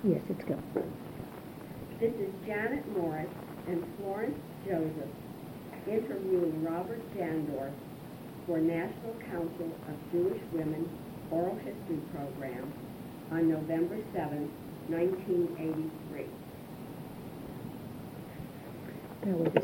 Yes, it's go. This is Janet Morris and Florence Joseph interviewing Robert Jandorf for National Council of Jewish Women Oral History Program on November 7, 1983. Bear with us.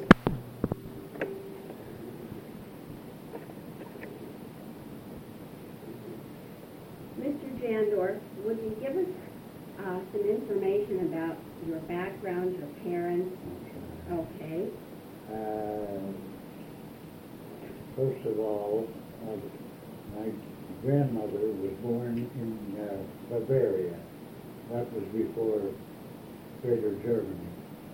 Mr. Jandorf, would you give us some information about your background, your parents? Okay. First of all, my grandmother was born in Bavaria. That was before Greater Germany.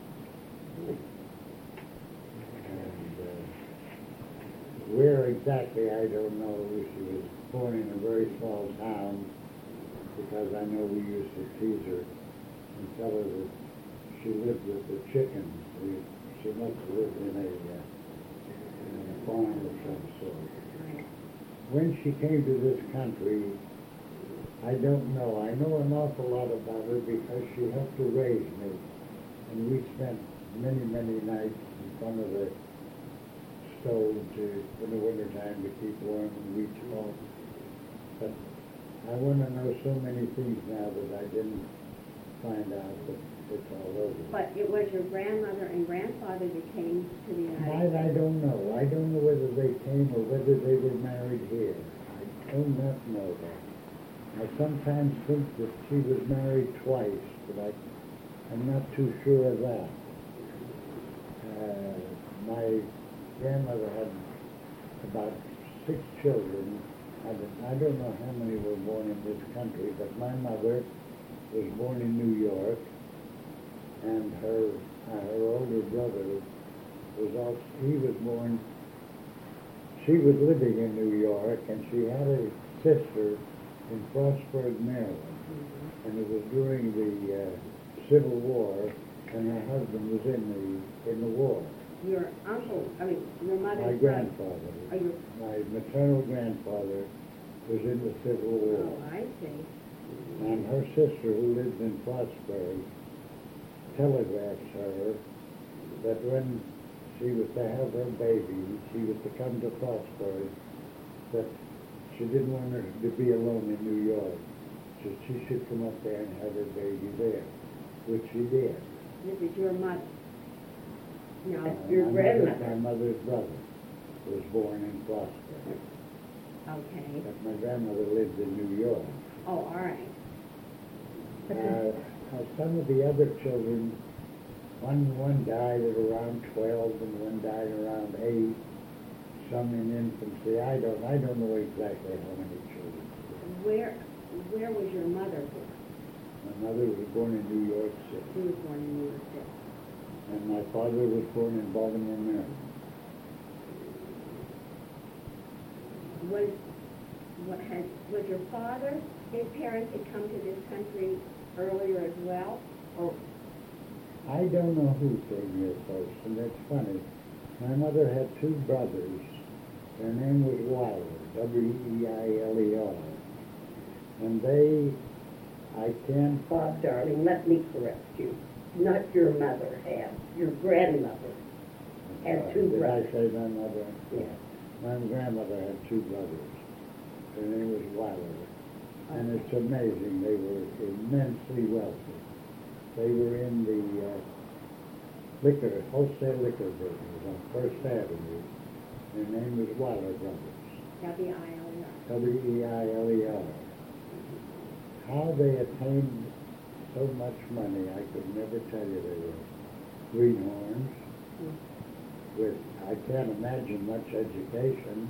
And where exactly, I don't know. She was born in a very small town, because I know we used to tease her and tell her that she lived with the chickens. She must have lived in a farm of some sort. When she came to this country, I don't know. I know an awful lot about her because she helped to raise me. And we spent many, many nights in front of the stove in the wintertime to keep warm, and we talked. But I want to know so many things now that I didn't find out that it's all over. But it was your grandmother and grandfather that came to the United States? I don't know. I don't know whether they came or whether they were married here. I do not know that. I sometimes think that she was married twice, but I'm not too sure of that. My grandmother had about 6 children. I don't know how many were born in this country, but my mother was born in New York, and her older brother he was born. She was living in New York, and she had a sister in Frostburg, Maryland, and it was during the Civil War, and her husband was in the war. Your uncle, your mother? My grandfather. My maternal grandfather was in the Civil War. Oh, I see. And her sister, who lived in Frostburg, telegraphed her that when she was to have her baby, she was to come to Frostburg, that she didn't want her to be alone in New York, so she should come up there and have her baby there, which she did. This is your mother? No, your grandmother. My mother's brother was born in Frostburg. Okay. But my grandmother lived in New York. Oh, all right. Some of the other children, one died at around 12 and one died around 8, some in infancy. I don't know exactly how many children. Where was your mother born? My mother was born in New York City. She was born in New York City. And my father was born in Baltimore, Maryland. Was your father, his parents had come to this country earlier as well? Or I don't know who came here first, and it's funny. My mother had 2 brothers. Their name was Weiler, Weiler. And I can't... Bob, darling, let me correct you. Not your mother had. Your grandmother had 2 brothers. Did I say my mother? Yes. My grandmother had 2 brothers. Their name was Weiler. And it's amazing. They were immensely wealthy. They were in the wholesale liquor business on First Avenue. Their name was Weiler Brothers. W-I-L-E-R. W-E-I-L-E-R. How they attained so much money, I could never tell you. They were greenhorns with, I can't imagine, much education.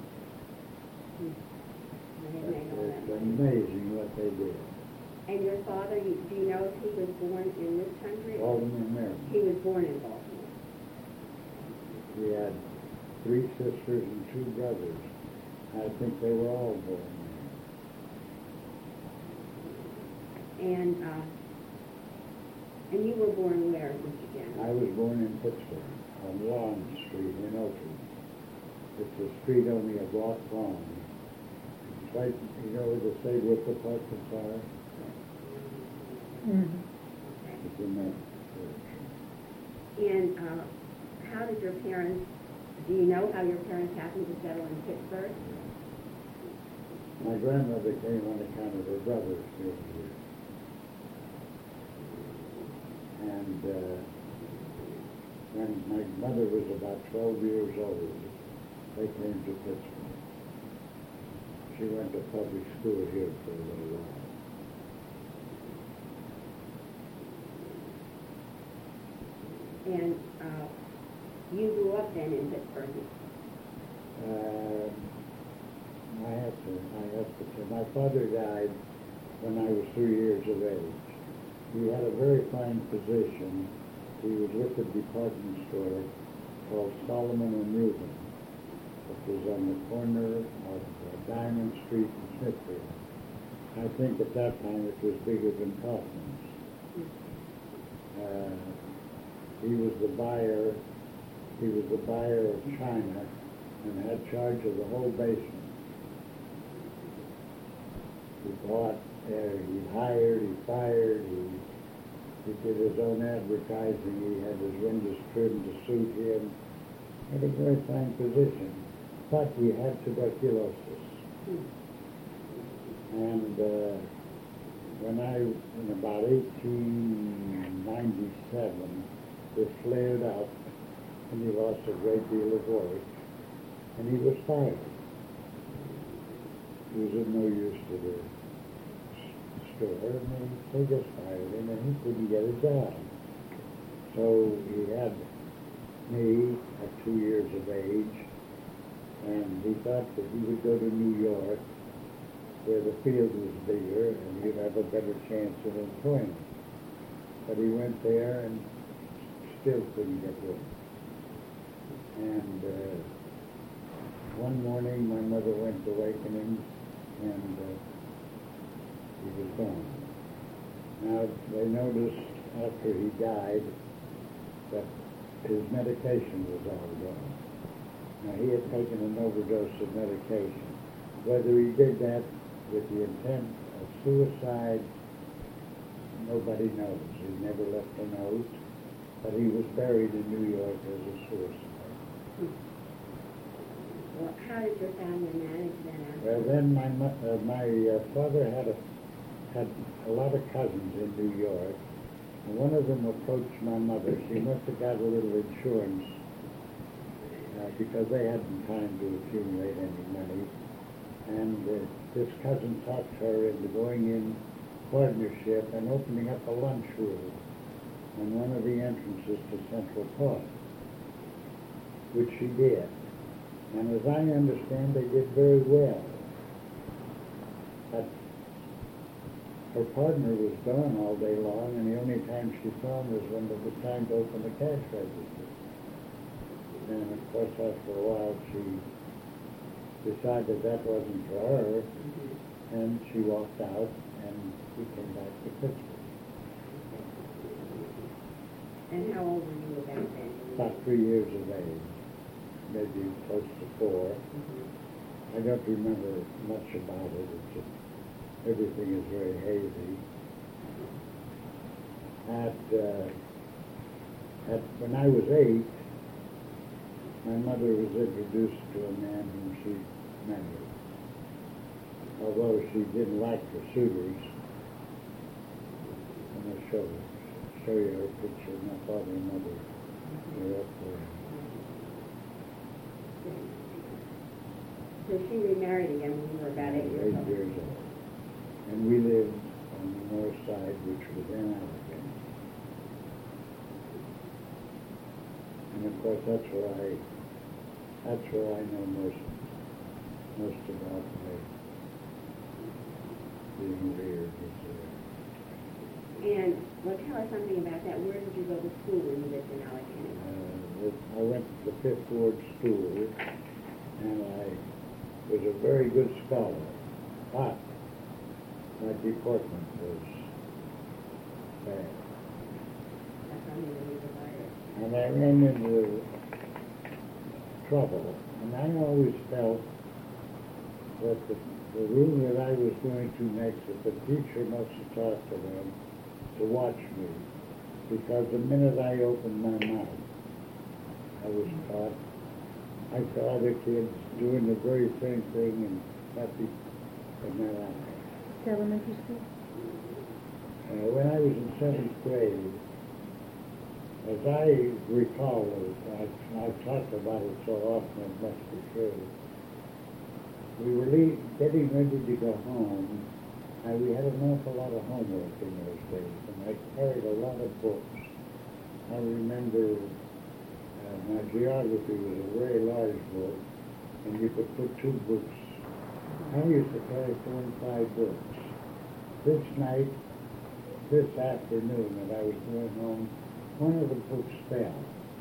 It's amazing what they did. And your father, do you know if he was born in this country? Baltimore, Maryland. He was born in Baltimore. He had 3 sisters and 2 brothers. I think they were all born there. And you were born where, Mr. Jandorf? I was born in Pittsburgh, on Lawn Street in Oakland. It's a street only a block long. It's like, you know where the Saybrook apartments are? Mm-hmm. Mexican Methodist Church. And how did your parents, do you know how your parents happened to settle in Pittsburgh? My grandmother came on account of her brothers being here. And when my mother was about 12 years old, they came to Pittsburgh. She went to public school here for a little while. And you grew up then in Pittsburgh? I have to say, my father died when I was 3 years of age. He had a very fine position. He was with a department store called Solomon and Reuben. It was on the corner of Diamond Street and Smithfield. I think at that time it was bigger than Kaufman's. He was the buyer of China and had charge of the whole basement. He bought, he hired, he fired, he did his own advertising, he had his windows trimmed to suit him. Had a very fine position, but he had tuberculosis. And in about 1897, it flared up, and he lost a great deal of work, and he was fired. He was of no use to the store, and they just fired him, and he couldn't get a job. So he had me at 2 years of age, and he thought that he would go to New York, where the field was bigger, and he'd have a better chance of employment. But he went there and still couldn't get work. And one morning my mother went to waken him, and he was gone. Now, they noticed after he died that his medication was all gone. Now, he had taken an overdose of medication. Whether he did that with the intent of suicide, nobody knows. He never left a note, but he was buried in New York as a suicide. Well, how did your family manage then after? Well, then my father had a lot of cousins in New York, and one of them approached my mother. She must have got a little insurance because they hadn't time to accumulate any money. And this cousin talked her into going in partnership and opening up a lunchroom on one of the entrances to Central Park, which she did. And as I understand, they did very well. But her partner was gone all day long, and the only time she saw him was when it was time to open the cash register. And of course, after a while, she decided that wasn't for her, and she walked out, and we came back to Pittsburgh. And how old were you about then? About 3 years of age, maybe close to 4. I don't remember much about it. It's just, everything is very hazy. When I was 8, my mother was introduced to a man whom she married. Although she didn't like the suitors, and I'll show you her picture. My father and mother were up there. So she remarried again when you were about 8 years old? 8 years old. And we lived on the north side, which was in Allegheny. And of course, that's where I know most about my being reared was there. And, well, tell us something about that. Where did you go to school when you lived in Allegheny? I went to the Fifth Ward School, and I was a very good scholar, but my deportment was bad. That's how you were divided. And I ran into trouble, and I always felt that the room that I was going to next, that the teacher must have talked to them to watch me, because the minute I opened my mouth, I was caught. I saw other kids doing the very same thing and nothing in my life. Elementary school? When I was in 7th grade, as I recall, I've talked about it so often it must be true. We were getting ready to go home, and we had an awful lot of homework in those days, and I carried a lot of books. I remember my geography was a very large book, and you could put 2 books. I used to carry 4 and 5 books. This afternoon that I was going home, one of the books fell.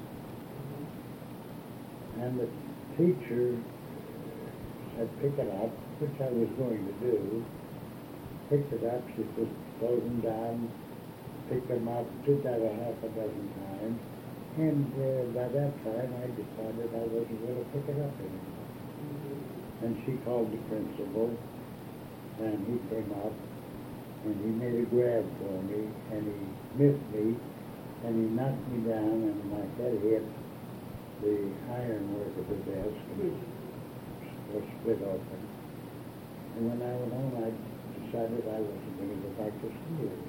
And the teacher said, pick it up, which I was going to do. Picked it up, she said, close them down, picked them up, did that a half a dozen times. And by that time, I decided I wasn't going to pick it up anymore. And she called the principal, and he came up, and he made a grab for me, and he missed me, and he knocked me down, and my head hit the ironwork of the desk, and was split open. And when I went home, I decided I wasn't going to go back to school anymore.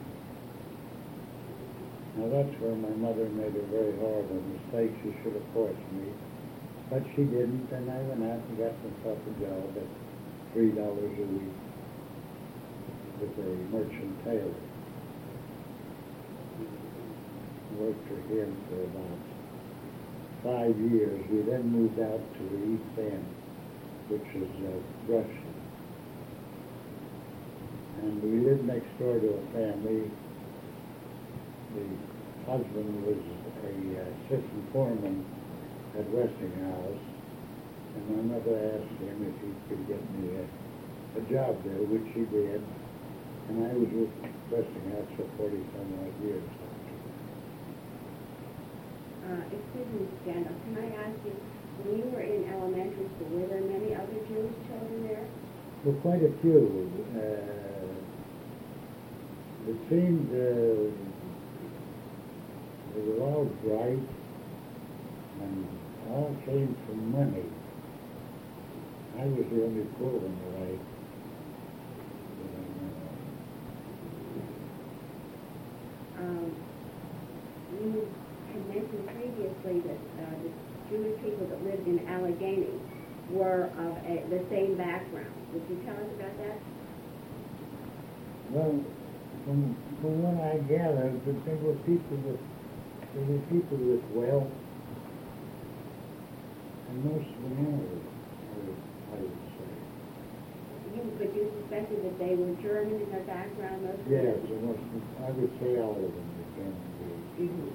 Now that's where my mother made a very horrible mistake. She should have forced me, but she didn't, and I went out and got myself a job at $3 a week with a merchant tailor. Worked for him for about 5 years. We then moved out to the East End, which is Russian. And we lived next door to a family. The husband was a assistant foreman at Westinghouse, and my mother asked him if he could get me a job there, which he did. And I was with Westinghouse for 40-some odd years. Excuse me, Mr. Gandalf, can I ask you, when you were in elementary school, were there many other Jewish children there? Well, quite a few. It seemed they were all bright and all came from money. I was the only poor one that I You had mentioned previously that the Jewish people that lived in Allegheny were of the same background. Would you tell us about that? Well, from what I gathered, that there were people with wealth, and most of them I would say. But you suspected that they were German in their background, most of Yes, them? I would say all of them were German Jews. Mm-hmm.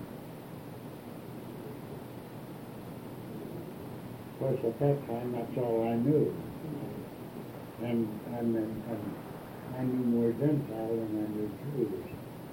Of course, at that time, that's all I knew. And I knew more Gentile than I knew Jews.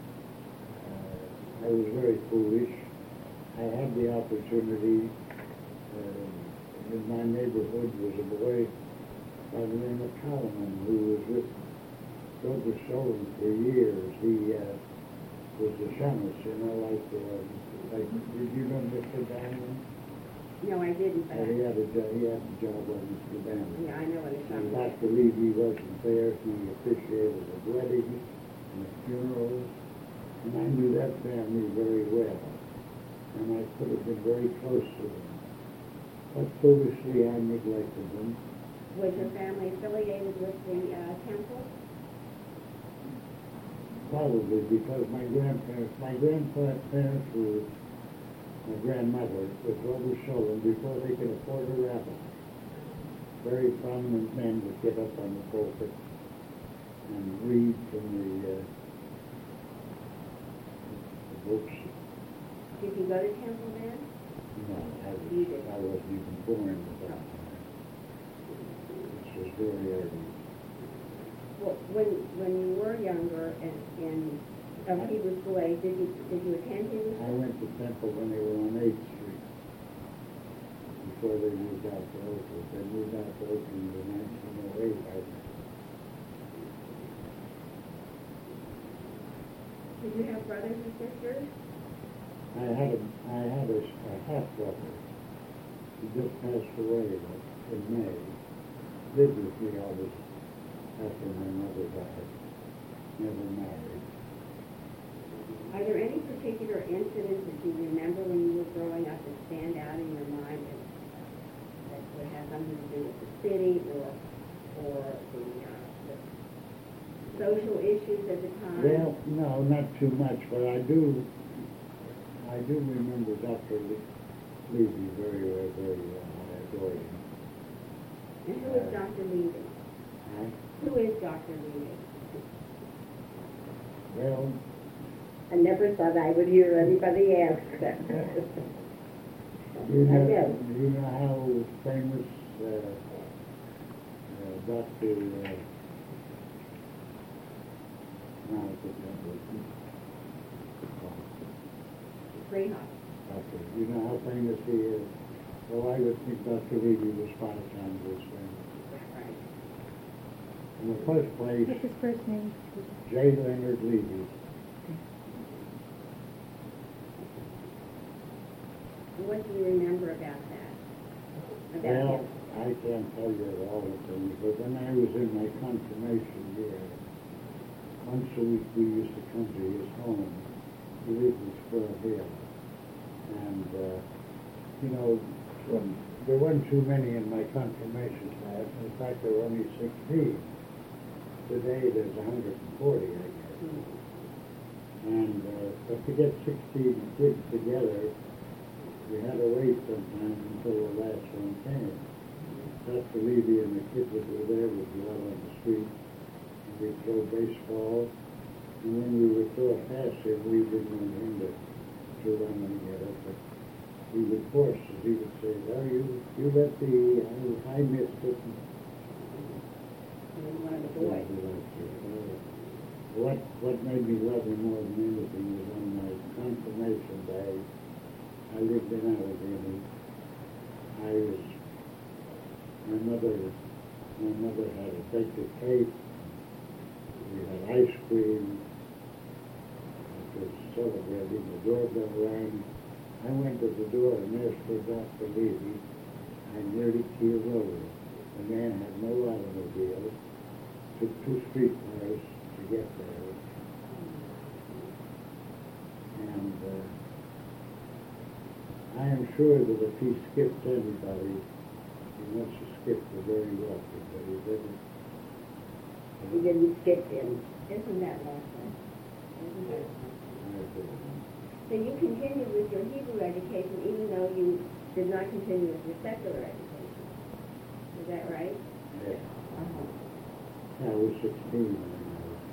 I was very foolish. I had the opportunity. In my neighborhood was a boy by the name of Coleman, who was with Grover Schoen for years. He was the shamus, like, did you know Mr. Bannon? No, I didn't. But He had a job on Mr. Bannon. yeah, I know what it's And about. Dr. Levy wasn't there. He officiated the weddings and the funerals, and I knew that family very well, and I could have been very close to them. But foolishly, I neglected them. Was your family affiliated with the temple? Probably because my grandparents were, my grandmother was Grover Schoen before they could afford a rabbi. Very prominent men would get up on the pulpit and read from the books. Did you go to temple then? No, You did. I wasn't even born at that time. This was very early. Well, when you were younger and of Hebrew school age, did you attend Hebrew I school? went to temple when they were on 8th Street, before they moved out to Oakland. They moved out to Oakland in 1908, I think. Did you have brothers and sisters? I had a half brother. He just passed away in May. Lived with me always after my mother died. Never married. Are there any particular incidents that you remember when you were growing up that stand out in your mind that would have something to do with the city or the social issues at the time? Well, no, not too much, but I do remember Dr. Levy very well, very well. I adored him. And who is Dr. Levy? Huh? Who is Dr. Levy? Well, I never thought I would hear anybody ask that. you I know. how famous Dr. No, I think that was Freehoff. Dr. You know how famous he is? Well, I would think Dr. Levy was 5 times as famous. Right. In the first place, What's his first name? J. Leonard Levy. And what do you remember about that? Well, Him? I can't tell you all the things, but when I was in my confirmation year, once a week we used to come to his home. He lived in Squirrel Hill. And, there weren't too many in my confirmation class. In fact, there were only 16. Today there's 140, I guess. And, but to get 16 kids together, we had to wait sometimes until the last one came. Dr. Levy and the kids that were there would go out on the street, and we'd throw baseball, and when we would throw a pass in, we didn't want him to run and get it, but we would force it. He would say, well, you let I missed it. And one of the boys. What made me love him more than anything was on my confirmation day. I lived in Allegheny. My mother had a baked cake. We had ice cream. I was celebrating. The doorbell rang. I went to the door and asked for Dr. Levy. I nearly keeled over. The man had no automobile. Took 2 streetcars to get there. And I am sure that if he skipped anybody, he must have skipped the very wealthy, but he didn't. He didn't skip him. Isn't that lovely? Isn't that I didn't. So you continued with your Hebrew education even though you did not continue with your secular education. Is that right? Yeah. Uh-huh. I was 16 when I was.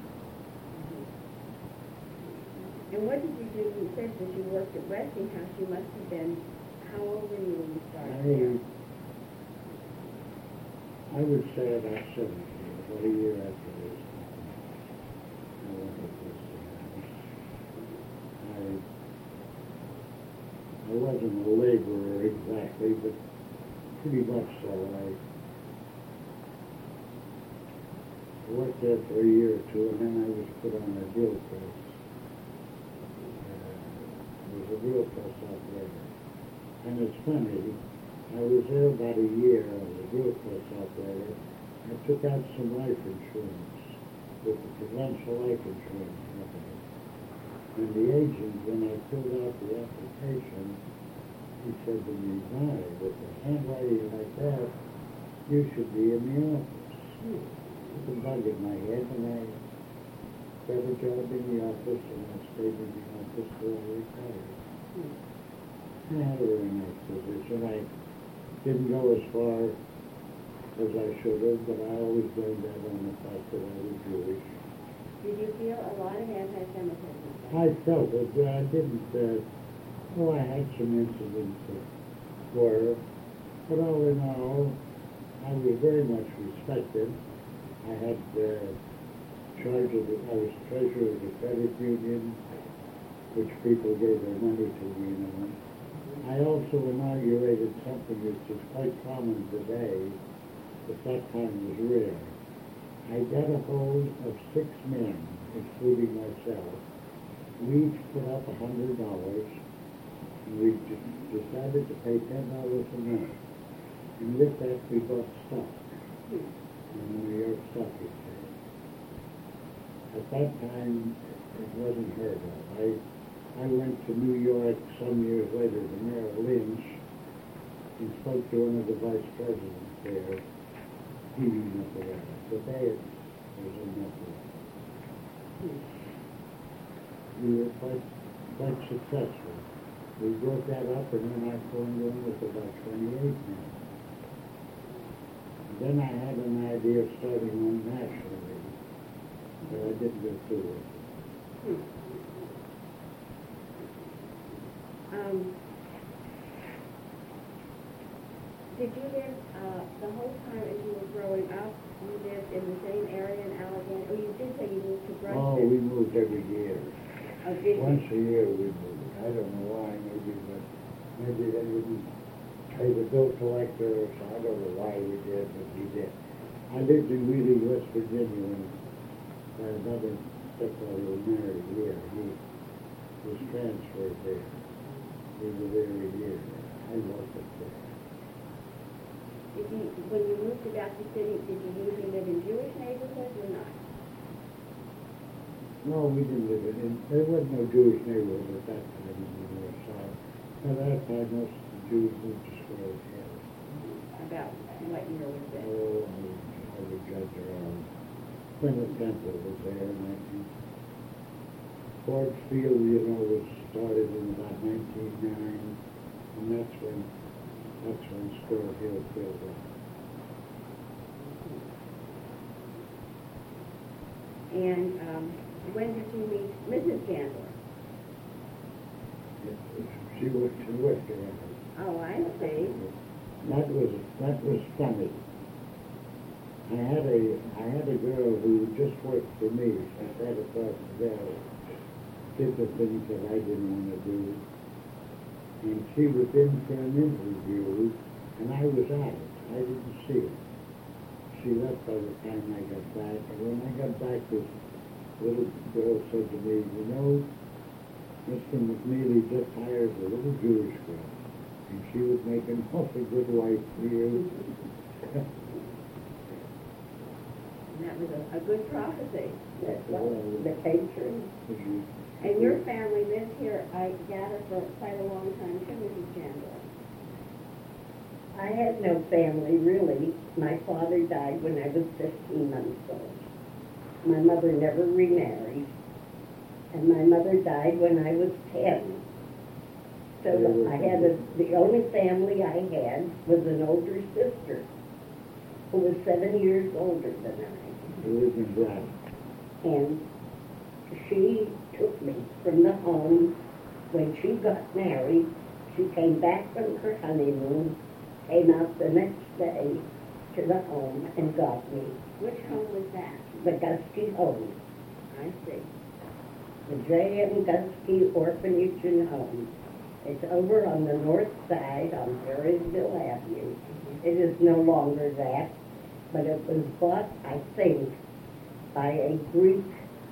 And what did you do? You said that you worked at Westinghouse. You must have been, how old were you when you started there? I would say about 17, about a year after this. I went to Westinghouse. I wasn't a laborer exactly, but pretty much so. I worked there for a year or two, and then I was put on a drill press. There was a drill press out there. And it's funny, I was there about a year on the drill press out there. I took out some life insurance with the Prudential Life Insurance Company. And the agent, when I filled out the application, he said to me, "My, with a handwriting like that, you should be in the office." Put a bug in my head, and I got a job in the office, and I stayed in the office till I retired. I had a very nice position. I didn't go as far as I should have, but I always blamed that on the fact that I was Jewish. Did you feel a lot of anti-Semitism? I felt it, but I didn't, I had some incidents that were, but all in all, I was very much respected. I had charge of I was treasurer of the credit union, which people gave their money to me, I also inaugurated something which is quite common today, but that time was rare. I got a hold of 6 men, including myself, we each put up $100, and we decided to pay $10 a month. And with that, we bought stock in the New York Stock Exchange. At that time, it wasn't heard of. I went to New York some years later to Merrill Lynch and spoke to one of the vice presidents there. He knew nothing about it. But there was enough of it. We were quite successful. We broke that up, and then our phone room was about 28 now. Then I had an idea of starting one nationally, but I didn't go through it. Did you live, the whole time as you were growing up, you lived in the same area in Allegheny? Oh, you did say you moved to Brunswick. Oh, we moved every year. Oh, did you? Once a year we moved. I don't know why, maybe they didn't pay the bill collector, or so I don't know why we did, but we did. I lived in Wheeling, West Virginia, when my mother and stepfather were married here. He was transferred there. We were there a year. I loved it there. When you moved to Dodge City, did you usually live in Jewish neighborhoods or not? No, we didn't live in, there was no Jewish neighborhood at that time in the North Side. At that time, most of the Jews moved to Squirrel Hill. About what year was this? Oh, I would judge around when the temple was there, and I think Ford Field, was started in about 1909, and that's when Squirrel Hill filled up. And when did you meet Mrs. Chandler? She worked in Western. Oh, I see. That was funny. I had a girl who just worked for me. She sat across the valley, did the things that I didn't want to do. And she was in for an interview, and I was at it. I didn't see her. She left by the time I got back, and when I got back, this little girl said to me, Mr. McNeely just hired a little Jewish girl, and she would make an awfully good wife for you. And that was a good prophecy. That's the patron. And your family lived here, I gather, for quite a long time too, Mrs. Chandler. I had no family, really. My father died when I was 15 months old. My mother never remarried. And my mother died when I was 10. So I had the only family I had was an older sister who was 7 years older than I. Who lived in Black. And she took me from the home when she got married. She came back from her honeymoon, came out the next day to the home and got me. Which home was that? The Gusky home, I see. the J.M. Gusky Orphanage and Home. It's over on the north side on Perrysville Avenue. It is no longer that, but it was bought, I think, by a Greek,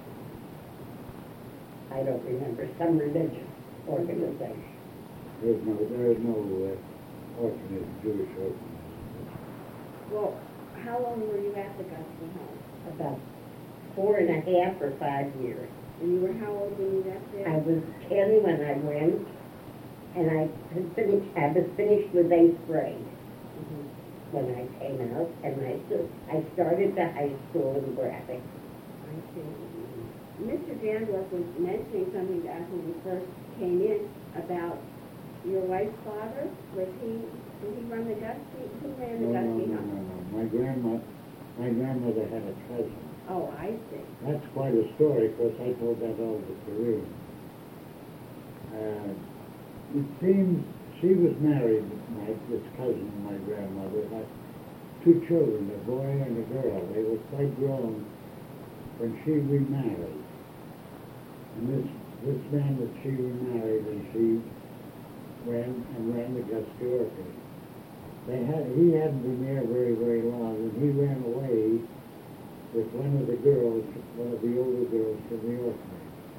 I don't remember, some religious organization. There is no orphanage, Jewish orphanage. Well, how long were you at the Gusky home? About 4.5 or 5 years. And you were how old when you left there? I was 10 when I went, and I was finished with 8th grade when I came out, and I started the high school in Braddock. I see. Mr. Dandorf was mentioning something to us when we first came in about your wife's father. Did he run the Gusky? Who ran the Gusky home? No. My grandmother had a cousin. Oh, I see. That's quite a story, because I told that all to Corinne. It seems she was married, this cousin of my grandmother, had 2 children, a boy and a girl. They were quite grown when she remarried. And this man that she remarried, and she ran the Gusky Orphanage. He hadn't been there very, very long, and he ran away with one of the older girls from the orphanage.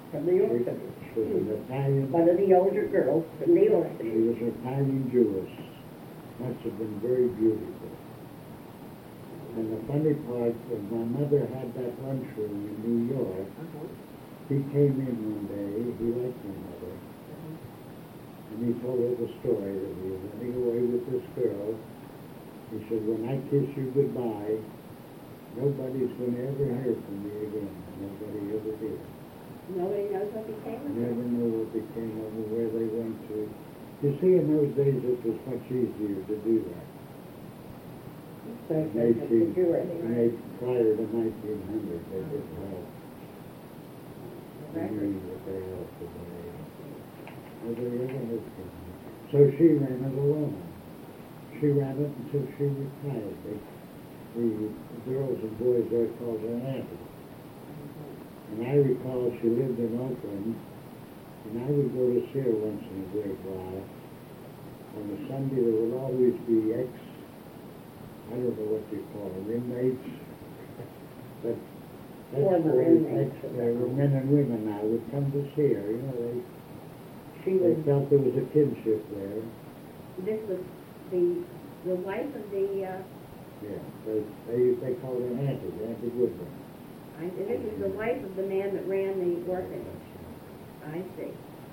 from the orphanage. She was an Italian. One of the older girls from the She orphanage. was Italian Jewish. Must have been very beautiful. And the funny part, when my mother had that lunchroom in New York, he came in one day, he liked my mother, and he told her the story that he was running away with this girl. He said, when I kiss you goodbye, nobody's going to ever hear from me again. Nobody ever did. Nobody knows what became I of it? never knew what became of her, where they went to. You see, in those days, it was much easier to do that. So In it's a security. prior to 1900, they didn't have the Records. means that they have today. Nobody ever heard from her. So she ran it alone. She ran it until she retired. The girls and boys there called her Auntie. And I recall she lived in Oakland, and I would go to see her once in a great while. On a Sunday, there would always be I don't know what you call them, inmates, but Former inmates. they were men and women now, would come to see her, She they was, felt there was a kinship there. This was the wife of the, Yeah, they called her Auntie Goodman. this is the wife of the man that ran the orphanage. I see.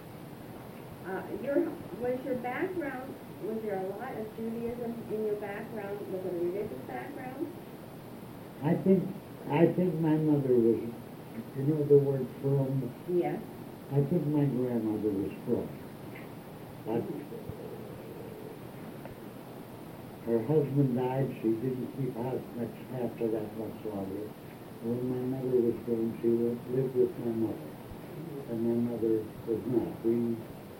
Was your background, was there a lot of Judaism in your background? Was it a religious background? I think my mother was, you know the word from? Yes. I think my grandmother was from. But her husband died, she didn't keep house much after that much longer. When my mother was gone, she lived with my mother. And my mother was not.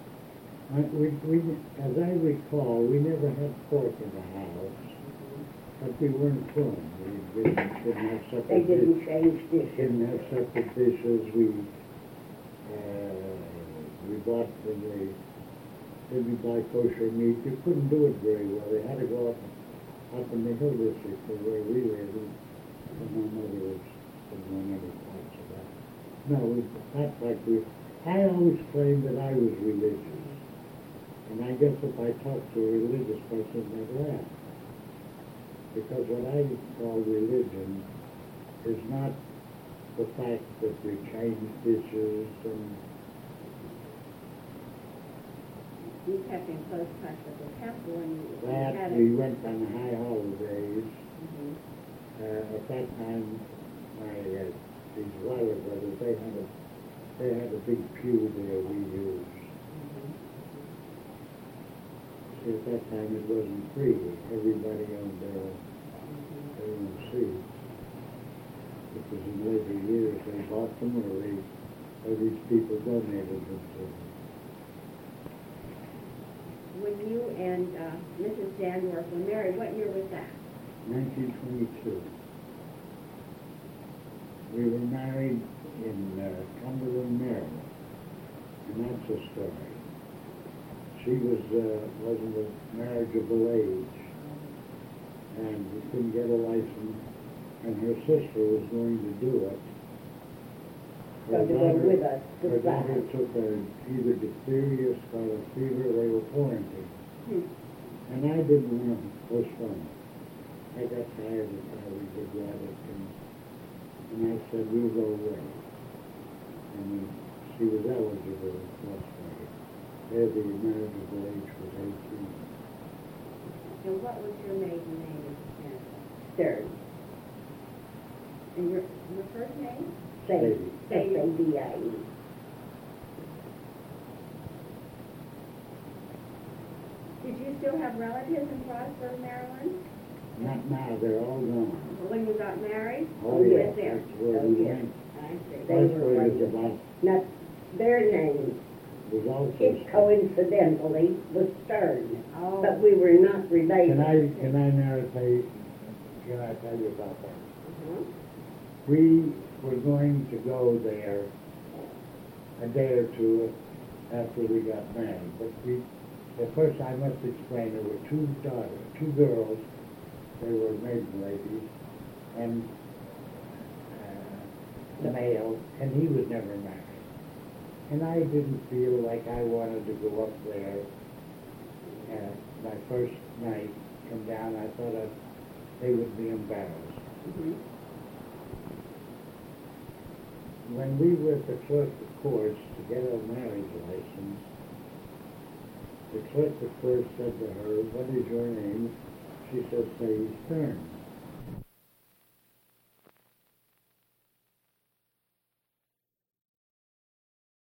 As I recall, we never had pork in the house, but we weren't from. We didn't have separate they didn't dishes. change dishes. Didn't have separate dishes. We bought when they didn't buy kosher meat. You couldn't do it very well. They had to go up in the hill district where we lived. And my mother didn't know any parts of that. No, not like I always claimed that I was religious. And I guess if I talked to a religious person, they'd laugh. Because what I call religion is not the fact that we change dishes and You kept in close touch with the temple and you that. had We went on high holidays. Mhm. At that time, these Weiler brothers, they had a big pew there we used. See, at that time it wasn't free. Everybody owned their own seats. It was in later years they bought them or these people donated them to them. When you and Mrs. Dandorf were married, what year was that? 1922. We were married in Cumberland, Maryland, and that's a story. She wasn't of marriageable age, and we couldn't get a license, and her sister was going to do it. So to go with us to Her daughter fly. took either diphtheria or scarlet fever. They were quarantined. And I didn't want to postpone it. I got tired of how we did that, and I said, we'll go away. And then she was eligible last night. There the marriageable age was 18. And what was your maiden name, Mrs. Dandorf? Stern. And your first name? Sadie. Sadie. S-A-D-I-E. Did you still have relatives in Frostburg, Maryland? Not now, they're all gone. When you got married? Oh, You yes, went there. that's where Oh, we yes. went. I see. They were Frostburg is wonderful. about, Now, their name, was also. it coincidentally was Stern, Oh. but we were not related. Can I narrate, can I tell you about that? Uh-huh. We were going to go there a day or two after we got married, but at first I must explain, there were two girls, they were maiden ladies, and the male, and he was never married. And I didn't feel like I wanted to go up there. My first night, come down, I thought they would be embarrassed. Mhm. When we were at the clerk of courts to get our marriage license, the clerk of courts said to her, "What is your name?" She said, "Sadie Stern."